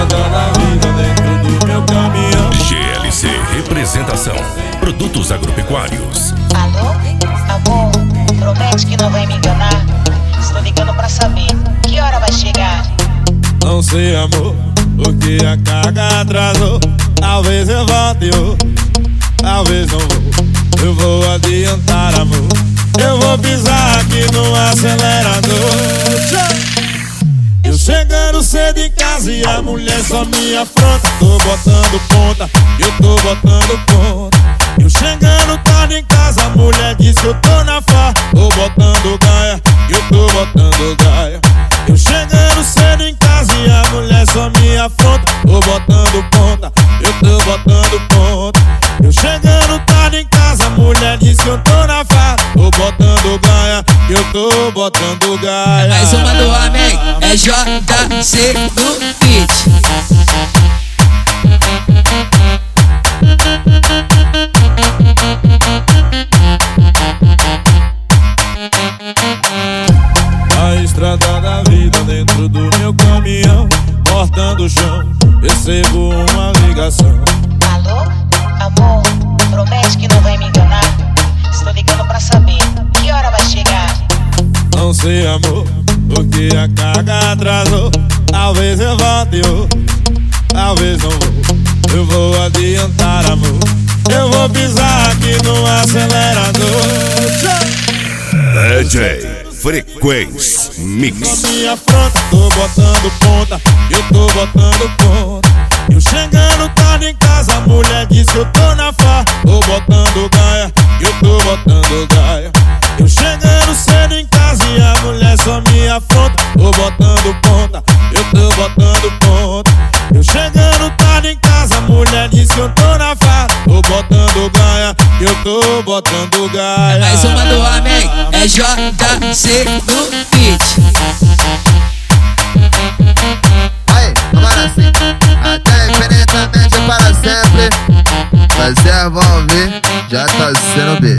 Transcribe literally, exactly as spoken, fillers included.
estrada da vida dentro do meu caminhão. G L C Representação, produtos agropecuários. Alô? Amor, promete que não vai me enganar. Estou ligando pra saber que hora vai chegar. Não sei, amor, porque a carga atrasou. Talvez eu volte hoje, talvez não vou. Eu vou adiantar, amor. Eu vou pisar aqui no acelerador. Eu chegando cedo em casa e a mulher só me afronta. Tô botando ponta, eu tô botando ponta. Eu chegando tarde em casa, a mulher diz que eu tô na farra. Tô botando gaia, eu tô botando gaia. Eu chegando cedo em casa e a mulher só me afronta. Tô botando ponta, eu tô botando ponta. Eu chegando tarde em casa, a mulher diz que eu tô na farra. Tô botando gaia, eu tô botando gaia. Mais uma do Amém, é J C no beat. A estrada da vida dentro do meu caminhão, cortando o chão, recebo uma ligação. Alô? Amor, promete que não vai me enganar. Estou ligando pra saber que hora vai chegar. Não sei, amor, porque a carga atrasou. Talvez eu volte hoje, talvez não vou. Eu vou adiantar, amor. Eu vou pisar aqui no acelerador. D J Frequência Mix. Não me afronta, tô botando ponta, eu tô botando ponta. Eu chegando tarde em casa, a mulher diz que eu tô na farra. Tô botando gaia, eu tô botando gaia. Eu chegando cedo em casa e a mulher só me afronta. Tô botando ponta, eu tô botando ponta. Eu chegando tarde em casa, a mulher diz que eu tô na farra. Tô botando gaia, eu tô botando gaia. Mais uma do Amém, é J C no beat. Aí, vamos assim, até infinitamente para sempre. Vocês vão ver, já tá sendo B.